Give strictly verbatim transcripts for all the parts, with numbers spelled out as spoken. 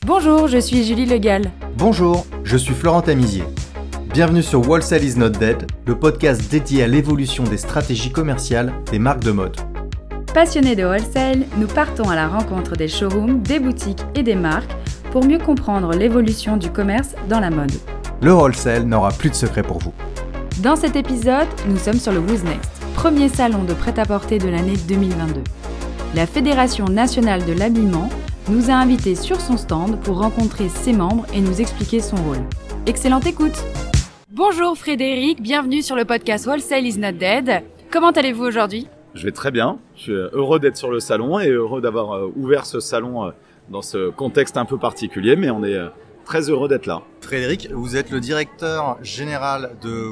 Bonjour, je suis Julie Legal. Bonjour, je suis Florent Tamizier. Bienvenue sur Wholesale is not dead, le podcast dédié à l'évolution des stratégies commerciales des marques de mode. Passionnés de wholesale, nous partons à la rencontre des showrooms, des boutiques et des marques pour mieux comprendre l'évolution du commerce dans la mode. Le wholesale n'aura plus de secret pour vous. Dans cet épisode, nous sommes sur le Who's Next, premier salon de prêt-à-porter de l'année deux mille vingt-deux. La Fédération nationale de l'habillement nous a invités sur son stand pour rencontrer ses membres et nous expliquer son rôle. Excellente écoute! Bonjour Frédéric, bienvenue sur le podcast Wholesale is not dead. Comment allez-vous aujourd'hui? Je vais très bien, je suis heureux d'être sur le salon et heureux d'avoir ouvert ce salon dans ce contexte un peu particulier, mais on est très heureux d'être là. Frédéric, vous êtes le directeur général de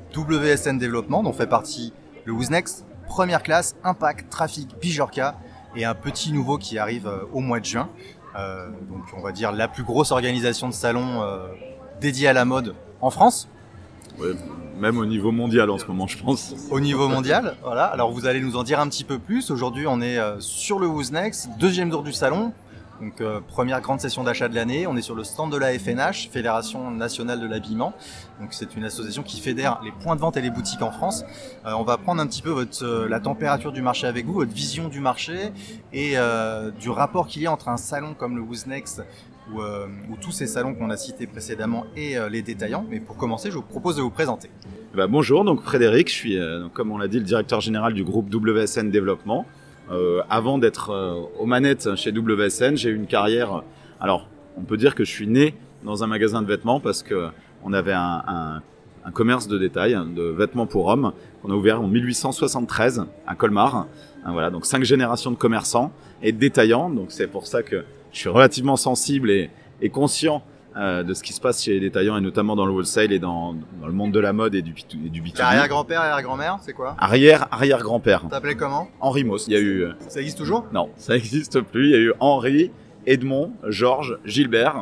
W S N Développement, dont fait partie le Who's Next, première classe, Impact, Trafic, Bijorka, et un petit nouveau qui arrive au mois de juin. Euh, donc on va dire la plus grosse organisation de salon euh, dédiée à la mode en France. Ouais, même au niveau mondial en ce moment, je pense. Au niveau mondial, voilà. Alors vous allez nous en dire un petit peu plus. Aujourd'hui, on est euh, sur le Who's Next, deuxième jour du salon. Donc euh, première grande session d'achat de l'année. On est sur le stand de la F N H, Fédération nationale de l'habillement. Donc c'est une association qui fédère les points de vente et les boutiques en France. Euh, on va prendre un petit peu votre, euh, la température du marché avec vous, votre vision du marché et euh, du rapport qu'il y a entre un salon comme le Who's Next ou, euh, ou tous ces salons qu'on a cités précédemment et euh, les détaillants. Mais pour commencer, je vous propose de vous présenter. Bah, bonjour, donc Frédéric, je suis, euh, comme on l'a dit, le directeur général du groupe W S N Développement. Euh, avant d'être euh, aux manettes chez W S N, j'ai eu une carrière. Alors, on peut dire que je suis né dans un magasin de vêtements parce que on avait un, un, un commerce de détail de vêtements pour hommes qu'on a ouvert en mille huit cent soixante-treize à Colmar. Hein, voilà, donc cinq générations de commerçants et de détaillants. Donc c'est pour ça que je suis relativement sensible et, et conscient euh, de ce qui se passe chez les détaillants et notamment dans le wholesale et dans, dans le monde de la mode et du, et du B deux B. Arrière-grand-père, arrière-grand-mère, c'est quoi? Arrière, arrière-grand-père. T'appelais comment? Henri Moss. Il y a eu. Ça existe toujours? Non, ça n'existe plus. Il y a eu Henri, Edmond, Georges, Gilbert.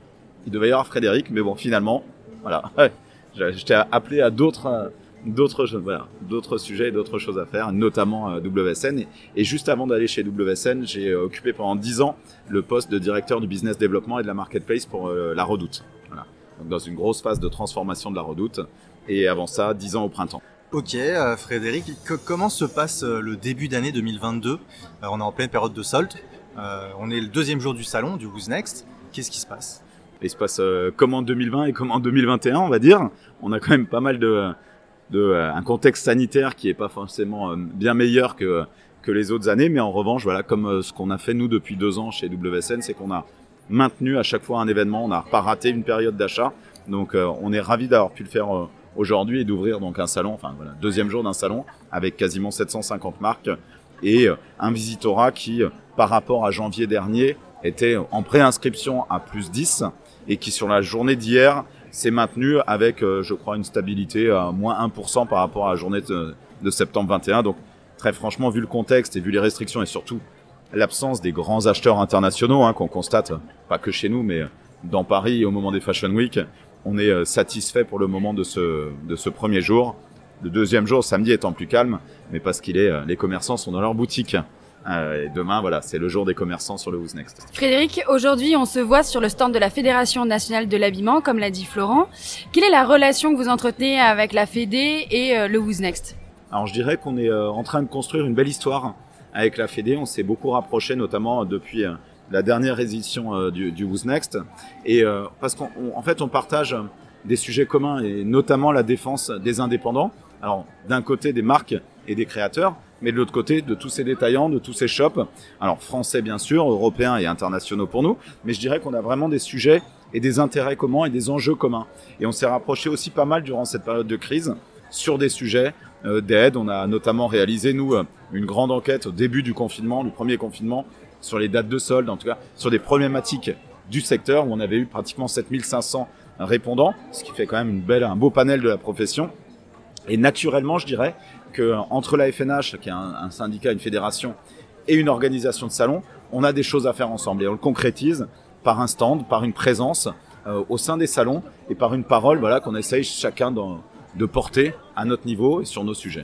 Il devait y avoir Frédéric, mais bon, finalement, voilà. J'étais appelé à d'autres, d'autres, voilà, d'autres sujets, d'autres choses à faire, notamment euh, W S N. Et, et juste avant d'aller chez W S N, j'ai occupé pendant dix ans le poste de directeur du business développement et de la marketplace pour euh, la Redoute. Voilà. Donc dans une grosse phase de transformation de la Redoute. Et avant ça, dix ans au printemps. Ok, euh, Frédéric, que, comment se passe euh, le début d'année deux mille vingt-deux? euh, On est en pleine période de solde. Euh, on est le deuxième jour du salon, du Who's Next. Qu'est-ce qui se passe? Il se passe euh, comme en deux mille vingt et comme en deux mille vingt et un, on va dire. On a quand même pas mal de, de euh, un contexte sanitaire qui est pas forcément euh, bien meilleur que que les autres années, mais en revanche, voilà, comme euh, ce qu'on a fait nous depuis deux ans chez W S N, c'est qu'on a maintenu à chaque fois un événement. On n'a pas raté une période d'achat, donc euh, on est ravis d'avoir pu le faire euh, aujourd'hui et d'ouvrir donc un salon, enfin voilà, deuxième jour d'un salon avec quasiment sept cent cinquante marques et euh, un visitorat qui, euh, par rapport à janvier dernier, était en préinscription à plus dix et qui sur la journée d'hier s'est maintenu avec, euh, je crois, une stabilité à moins un pour cent par rapport à la journée de, de septembre vingt et un. Donc très franchement, vu le contexte et vu les restrictions et surtout l'absence des grands acheteurs internationaux hein, qu'on constate, pas que chez nous, mais dans Paris au moment des Fashion Week, on est satisfait pour le moment de ce, de ce premier jour. Le deuxième jour, samedi étant plus calme, mais parce qu'il est, les commerçants sont dans leur boutique. Euh, et demain, voilà, c'est le jour des commerçants sur le Who's Next. Frédéric, aujourd'hui, on se voit sur le stand de la Fédération nationale de l'habillement, comme l'a dit Florent. Quelle est la relation que vous entretenez avec la Fédé et euh, le Who's Next? Alors, je dirais qu'on est euh, en train de construire une belle histoire avec la Fédé. On s'est beaucoup rapproché, notamment depuis euh, la dernière édition euh, du, du Who's Next. Et euh, parce qu'en en fait, on partage des sujets communs et notamment la défense des indépendants. Alors, d'un côté, des marques et des créateurs, mais de l'autre côté, de tous ces détaillants, de tous ces shops. Alors, français, bien sûr, européens et internationaux pour nous. Mais je dirais qu'on a vraiment des sujets et des intérêts communs et des enjeux communs. Et on s'est rapproché aussi pas mal durant cette période de crise sur des sujets euh, d'aide. On a notamment réalisé, nous, une grande enquête au début du confinement, du premier confinement, sur les dates de solde, en tout cas, sur des problématiques du secteur où on avait eu pratiquement sept mille cinq cents répondants, ce qui fait quand même une belle, un beau panel de la profession. Et naturellement, je dirais que entre la F N H, qui est un, un syndicat, une fédération, et une organisation de salon, on a des choses à faire ensemble. Et on le concrétise par un stand, par une présence euh, au sein des salons et par une parole voilà, qu'on essaye chacun de, de porter à notre niveau et sur nos sujets.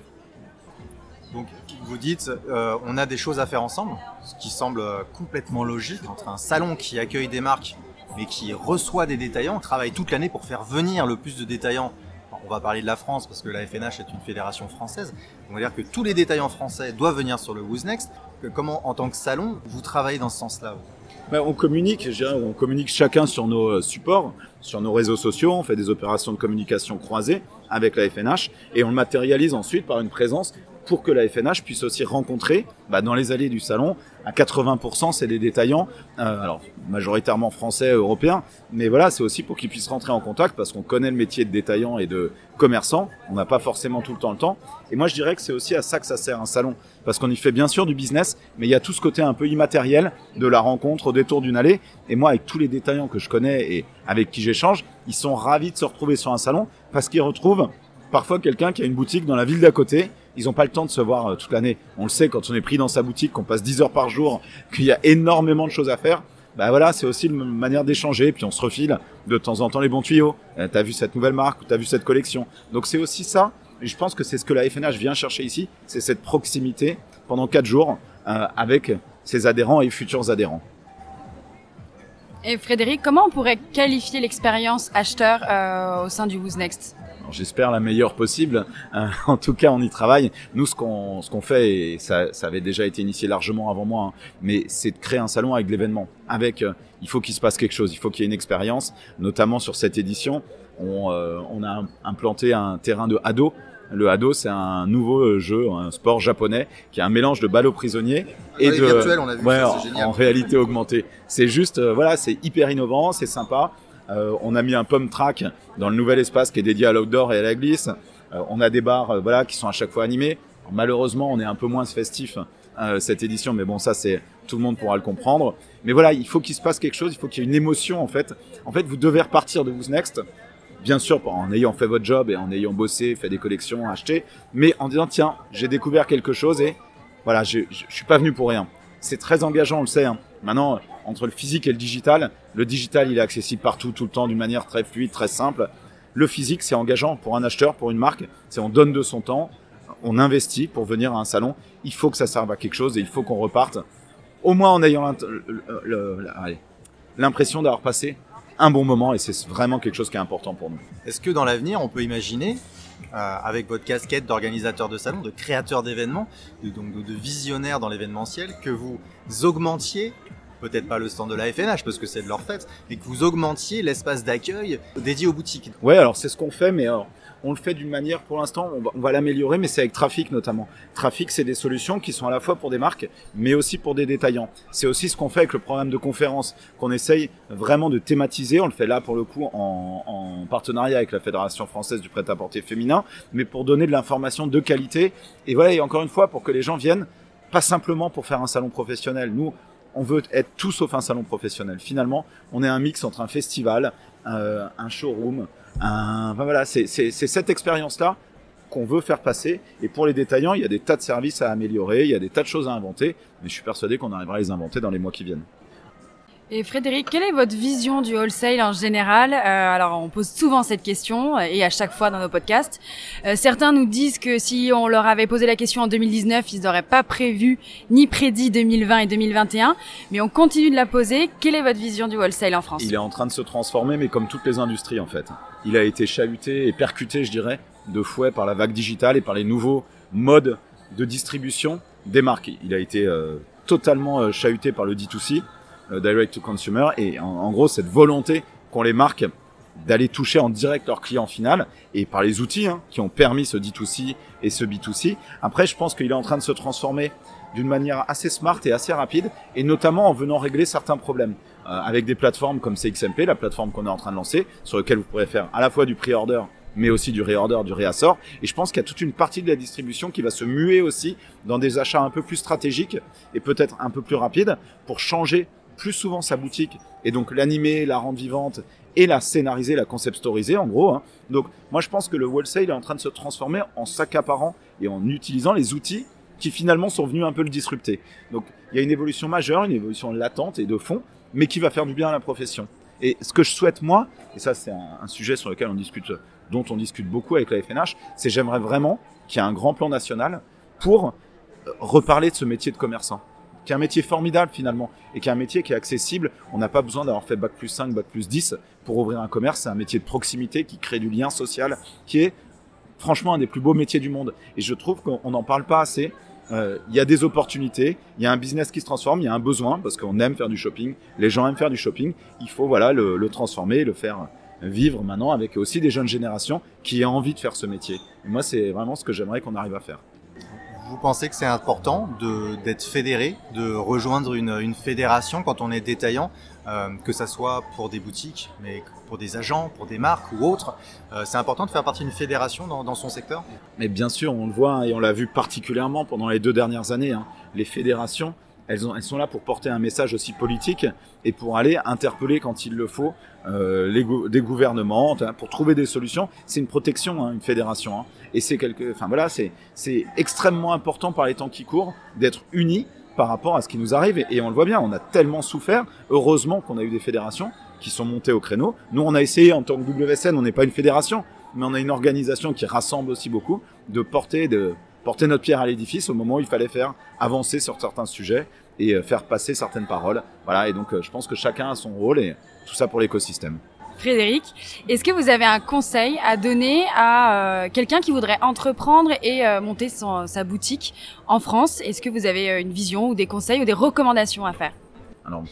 Donc, vous dites, euh, on a des choses à faire ensemble, ce qui semble complètement logique entre un salon qui accueille des marques mais qui reçoit des détaillants, travaille toute l'année pour faire venir le plus de détaillants. On va parler de la France parce que la F N H est une fédération française. On va dire que tous les détaillants français doivent venir sur le WOOSNext. Comment, en tant que salon, vous travaillez dans ce sens-là? Ben, on communique, je dirais, on communique chacun sur nos supports, sur nos réseaux sociaux. On fait des opérations de communication croisées avec la F N H et on le matérialise ensuite par une présence pour que la F N H puisse aussi rencontrer bah, dans les allées du salon. À quatre-vingts pour cent, c'est des détaillants, euh, alors majoritairement français, européens, mais voilà, c'est aussi pour qu'ils puissent rentrer en contact parce qu'on connaît le métier de détaillant et de commerçant. On n'a pas forcément tout le temps le temps. Et moi, je dirais que c'est aussi à ça que ça sert un salon, parce qu'on y fait bien sûr du business, mais il y a tout ce côté un peu immatériel de la rencontre au détour d'une allée. Et moi, avec tous les détaillants que je connais et avec qui j'échange, ils sont ravis de se retrouver sur un salon parce qu'ils retrouvent parfois quelqu'un qui a une boutique dans la ville d'à côté. Ils n'ont pas le temps de se voir euh, toute l'année. On le sait quand on est pris dans sa boutique, qu'on passe dix heures par jour, qu'il y a énormément de choses à faire. Bah voilà, c'est aussi une manière d'échanger. Puis on se refile de temps en temps les bons tuyaux. Euh, t'as vu cette nouvelle marque ou t'as vu cette collection. Donc c'est aussi ça. Et je pense que c'est ce que la F N H vient chercher ici. C'est cette proximité pendant quatre jours euh, avec ses adhérents et futurs adhérents. Et Frédéric, comment on pourrait qualifier l'expérience acheteur euh, au sein du WOOSNext ? Alors, j'espère la meilleure possible. Euh, en tout cas, on y travaille. Nous, ce qu'on, ce qu'on fait, et ça, ça avait déjà été initié largement avant moi, hein, mais c'est de créer un salon avec de l'événement. Avec, euh, il faut qu'il se passe quelque chose, il faut qu'il y ait une expérience. Notamment sur cette édition, on, euh, on a implanté un terrain de Hado. Le Hado, c'est un nouveau jeu, un sport japonais qui est un mélange de balles aux prisonniers et ouais, de virtuel, on l'a vu, ouais, ça, en, c'est génial. En réalité augmentée. C'est juste, euh, voilà, c'est hyper innovant, c'est sympa. Euh, on a mis un pump track dans le nouvel espace qui est dédié à l'outdoor et à la glisse. Euh, on a des bars, euh, voilà, qui sont à chaque fois animés. Alors, malheureusement, on est un peu moins festif euh, cette édition, mais bon, ça, c'est tout le monde pourra le comprendre. Mais voilà, il faut qu'il se passe quelque chose, il faut qu'il y ait une émotion en fait. En fait, vous devez repartir de WOOSNext. Bien sûr, en ayant fait votre job et en ayant bossé, fait des collections, acheté, mais en disant, tiens, j'ai découvert quelque chose et voilà, je ne suis pas venu pour rien. C'est très engageant, on le sait. Hein. Maintenant, entre le physique et le digital, le digital, il est accessible partout, tout le temps, d'une manière très fluide, très simple. Le physique, c'est engageant pour un acheteur, pour une marque. C'est on donne de son temps, on investit pour venir à un salon. Il faut que ça serve à quelque chose et il faut qu'on reparte, au moins en ayant le, le, le, le, allez, l'impression d'avoir passé un bon moment, et c'est vraiment quelque chose qui est important pour nous. Est-ce que dans l'avenir, on peut imaginer, euh, avec votre casquette d'organisateur de salon, de créateur d'événements, de, donc de, de visionnaire dans l'événementiel, que vous augmentiez, peut-être pas le stand de la F N H parce que c'est de leur fête, mais que vous augmentiez l'espace d'accueil dédié aux boutiques? Ouais, alors c'est ce qu'on fait, mais alors, on le fait d'une manière, pour l'instant, on va, on va l'améliorer, mais c'est avec Trafic notamment. Trafic, c'est des solutions qui sont à la fois pour des marques, mais aussi pour des détaillants. C'est aussi ce qu'on fait avec le programme de conférence, qu'on essaye vraiment de thématiser. On le fait là, pour le coup, en, en partenariat avec la Fédération française du prêt-à-porter féminin, mais pour donner de l'information de qualité. Et voilà, et encore une fois, pour que les gens viennent, pas simplement pour faire un salon professionnel. Nous, on veut être tout sauf un salon professionnel. Finalement, on est un mix entre un festival, euh, un showroom, un... Enfin, voilà, c'est, c'est, c'est cette expérience-là qu'on veut faire passer. Et pour les détaillants, il y a des tas de services à améliorer, il y a des tas de choses à inventer, mais je suis persuadé qu'on arrivera à les inventer dans les mois qui viennent. Et Frédéric, quelle est votre vision du wholesale en général ? euh, Alors, on pose souvent cette question, et à chaque fois dans nos podcasts. Euh, certains nous disent que si on leur avait posé la question en deux mille dix-neuf, ils n'auraient pas prévu ni prédit deux mille vingt et deux mille vingt et un. Mais on continue de la poser. Quelle est votre vision du wholesale en France ? Il est en train de se transformer, mais comme toutes les industries en fait. Il a été chahuté et percuté, je dirais, de fouet par la vague digitale et par les nouveaux modes de distribution des marques. Il a été euh, totalement euh, chahuté par le D deux C. Direct to consumer, et en, en gros cette volonté qu'ont les marques d'aller toucher en direct leur client final, et par les outils hein, qui ont permis ce D deux C et ce B deux C. Après, je pense qu'il est en train de se transformer d'une manière assez smart et assez rapide, et notamment en venant régler certains problèmes euh, avec des plateformes comme C X M P, la plateforme qu'on est en train de lancer, sur laquelle vous pourrez faire à la fois du pre-order mais aussi du réorder, du réassort. Et je pense qu'il y a toute une partie de la distribution qui va se muer aussi dans des achats un peu plus stratégiques et peut-être un peu plus rapides pour changer plus souvent sa boutique et donc l'animer, la rendre vivante et la scénariser, la concept storiser en gros. Hein. Donc moi je pense que le wholesale est en train de se transformer en s'accaparant et en utilisant les outils qui finalement sont venus un peu le disrupter. Donc il y a une évolution majeure, une évolution latente et de fond, mais qui va faire du bien à la profession. Et ce que je souhaite moi, et ça c'est un, un sujet sur lequel on discute, dont on discute beaucoup avec la F N H, c'est j'aimerais vraiment qu'il y ait un grand plan national pour reparler de ce métier de commerçant. qui est un métier formidable finalement, et qui est un métier qui est accessible. On n'a pas besoin d'avoir fait bac plus cinq, bac plus dix pour ouvrir un commerce. C'est un métier de proximité qui crée du lien social, qui est franchement un des plus beaux métiers du monde. Et je trouve qu'on n'en parle pas assez. Euh, il y a des opportunités, il y a un business qui se transforme, il y a un besoin, parce qu'on aime faire du shopping, les gens aiment faire du shopping, il faut voilà, le, le transformer, le faire vivre maintenant avec aussi des jeunes générations qui ont envie de faire ce métier. Et moi, c'est vraiment ce que j'aimerais qu'on arrive à faire. Vous pensez que c'est important de, d'être fédéré, de rejoindre une, une fédération quand on est détaillant, euh, que ça soit pour des boutiques, mais pour des agents, pour des marques ou autres, euh, c'est important de faire partie d'une fédération dans, dans son secteur? Mais bien sûr, on le voit hein, et on l'a vu particulièrement pendant les deux dernières années. Hein, les fédérations, elles, ont, elles sont là pour porter un message aussi politique et pour aller interpeller quand il le faut euh, les go- des gouvernements hein, pour trouver des solutions. C'est une protection, hein, une fédération. Hein, et c'est quelque, enfin voilà, c'est, c'est extrêmement important par les temps qui courent d'être unis par rapport à ce qui nous arrive. Et, et on le voit bien, on a tellement souffert. Heureusement qu'on a eu des fédérations qui sont montées au créneau. Nous, on a essayé en tant que W S N, on n'est pas une fédération, mais on a une organisation qui rassemble aussi beaucoup, de porter, de porter notre pierre à l'édifice au moment où il fallait faire avancer sur certains sujets et faire passer certaines paroles. Voilà, et donc je pense que chacun a son rôle et tout ça pour l'écosystème. Frédéric, est-ce que vous avez un conseil à donner à euh, quelqu'un qui voudrait entreprendre et euh, monter son, sa boutique en France? Est-ce que vous avez une vision ou des conseils ou des recommandations à faire? Alors,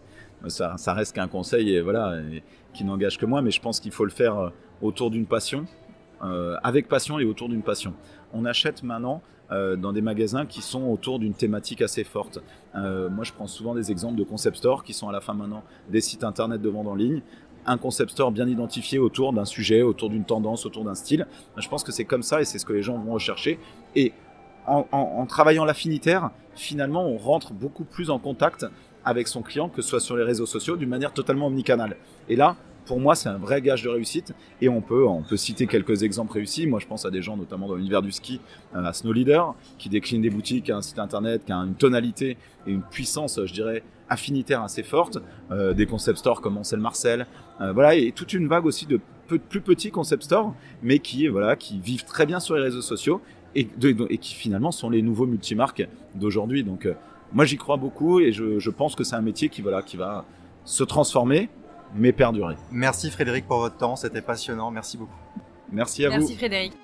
ça, ça reste qu'un conseil et voilà, et, qui n'engage que moi, mais je pense qu'il faut le faire autour d'une passion, euh, avec passion et autour d'une passion. On achète maintenant euh, dans des magasins qui sont autour d'une thématique assez forte. Euh, moi, je prends souvent des exemples de concept stores qui sont à la fin maintenant des sites internet de vente en ligne. Un concept store bien identifié autour d'un sujet, autour d'une tendance, autour d'un style. Je pense que c'est comme ça et c'est ce que les gens vont rechercher. Et en, en, en travaillant l'affinitaire, finalement, on rentre beaucoup plus en contact avec son client, que ce soit sur les réseaux sociaux, d'une manière totalement omnicanale. Et là, pour moi, c'est un vrai gage de réussite. Et on peut, on peut citer quelques exemples réussis. Moi, je pense à des gens, notamment dans l'univers du ski, à Snow Leader, qui décline des boutiques à un site internet, qui a une tonalité et une puissance, je dirais, affinitaire assez forte. Euh, des concept stores comme Ancel Marcel. Euh, voilà, et toute une vague aussi de peu, plus petits concept stores, mais qui, voilà, qui vivent très bien sur les réseaux sociaux et, de, et qui finalement sont les nouveaux multimarques d'aujourd'hui. Donc, euh, moi, j'y crois beaucoup et je, je pense que c'est un métier qui, voilà, qui va se transformer, mais perdurer. Merci Frédéric pour votre temps, c'était passionnant, merci beaucoup. Merci à Merci vous. Merci Frédéric.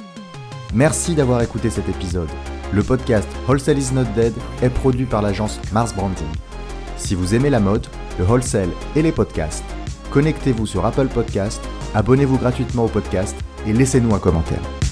Merci d'avoir écouté cet épisode. Le podcast Wholesale is not dead est produit par l'agence Mars Branding. Si vous aimez la mode, le wholesale et les podcasts, connectez-vous sur Apple Podcasts, abonnez-vous gratuitement au podcast et laissez-nous un commentaire.